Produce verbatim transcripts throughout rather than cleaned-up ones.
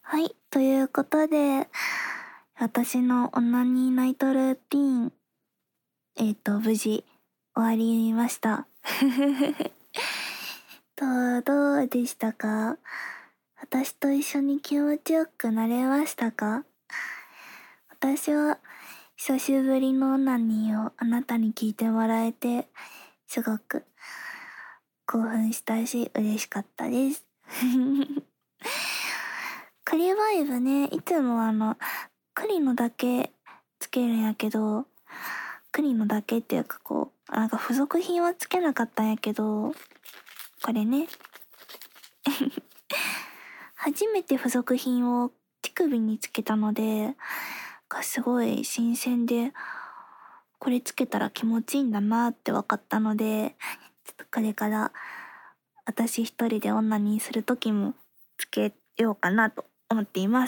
はい、ということで、私のオナニーナイトルーティーン、えっ、と、無事終わりました。と、どうでしたか？私と一緒に気持ちよくなれましたか？私は久しぶりのオナニーをあなたに聞いてもらえて、すごく興奮したし嬉しかったです。栗バイブね、いつもあの、栗のだけつけるんやけど、栗のだけっていうかこう、なんか付属品はつけなかったんやけど、これね。初めて付属品を乳首につけたので、がすごい新鮮で、これつけたら気持ちいいんだなって分かったので、ちょっとこれから私一人でオナニーする時もつけようかなと思っています。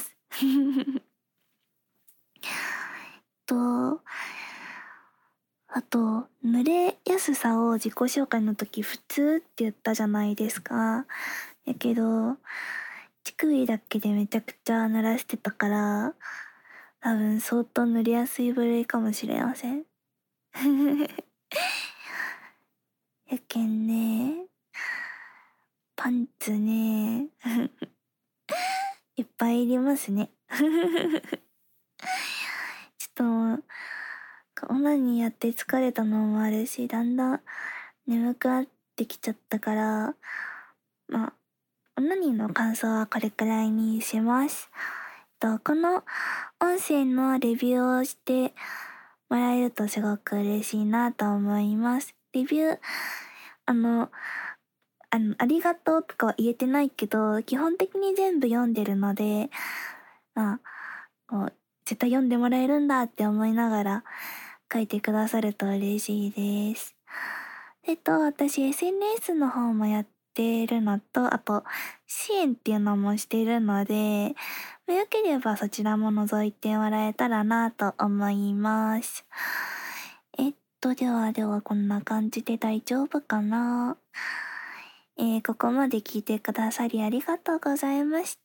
と、あと、濡れやすさを自己紹介の時普通って言ったじゃないですか。やけど、乳首だけでめちゃくちゃ濡らしてたから、多分相当濡れやすい部類かもしれません。やけんね、パンツね、いっぱいいりますね。ちょっともう、オナニーやって疲れたのもあるし、だんだん眠くなってきちゃったから、まあ、オナニーの感想はこれくらいにします。と、この音声のレビューをしてもらえるとすごく嬉しいなと思います。レビュー、あの、あの、ありがとうとかは言えてないけど、基本的に全部読んでるので、まあ、こう、絶対読んでもらえるんだって思いながら書いてくださると嬉しいです。えっと、私 エスエヌエス の方もやってるのと、あと、支援っていうのもしているので、よければそちらも覗いてもらえたらなと思います。えっと、ではではこんな感じで大丈夫かな？えー、ここまで聞いてくださりありがとうございました。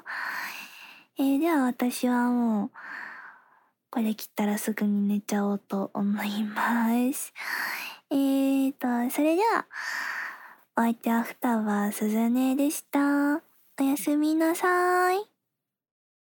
えー、では私はもう、これ切ったらすぐに寝ちゃおうと思います。えーと、それでは、お相手は双葉すずねでした。おやすみなさーい。